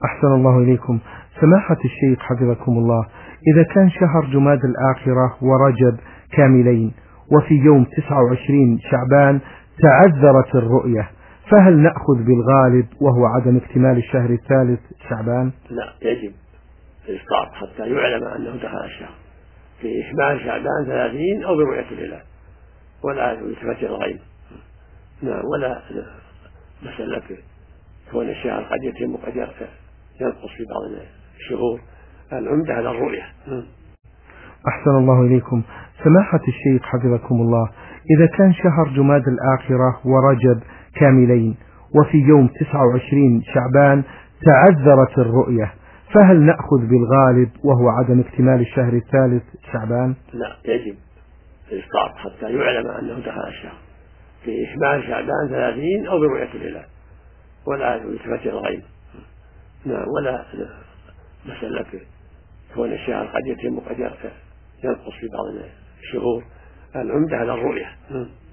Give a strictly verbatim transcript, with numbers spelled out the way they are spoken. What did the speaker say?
أحسن الله إليكم. سماحة الشيخ حفظكم الله، إذا كان شهر جماد الآخرة ورجب كاملين وفي يوم تسعة وعشرين شعبان تعذرت الرؤية، فهل نأخذ بالغالب وهو عدم اكتمال الشهر الثالث شعبان؟ لا، يجب الإسقاط حتى يعلم أنه دخل الشهر في إكمال شعبان ثلاثين أو برؤية الهلال، ولا يلتفت الغيب. نعم، ولا مسألة كون الشهر قد يتم وقد ينقص في بعض الشهور، العمدة على الرؤية. أحسن الله إليكم. سماحة الشيخ حفظكم الله، إذا كان شهر جماد الآخرة ورجب كاملين وفي يوم تسعة وعشرين شعبان تعذرت الرؤية، فهل نأخذ بالغالب وهو عدم اكتمال الشهر الثالث شعبان؟ لا، يجب الإسقاط حتى يعلم أنه دخل الشهر في إكمال شعبان ثلاثين أو برؤية الهلال، ولا يلتفت الغيب. نعم، ولا مسألة كون الشهر قد يتم وقد ينقص في بعض الشهور، العمدة على الرؤية.